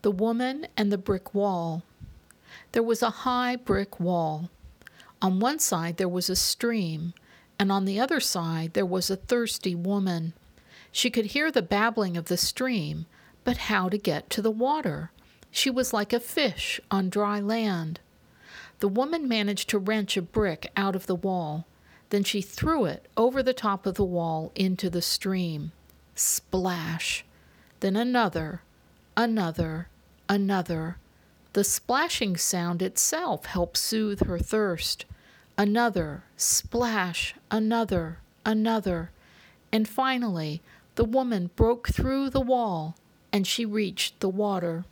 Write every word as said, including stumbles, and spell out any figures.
The Woman and the Brick Wall. There was a high brick wall. On one side there was a stream, and on the other side there was a thirsty woman. She could hear the babbling of the stream, but how to get to the water? She was like a fish on dry land. The woman managed to wrench a brick out of the wall. Then she threw it over the top of the wall into the stream. Splash! Then another, another, another. The splashing sound itself helped soothe her thirst. Another, splash, another, another. And finally, the woman broke through the wall, and she reached the water.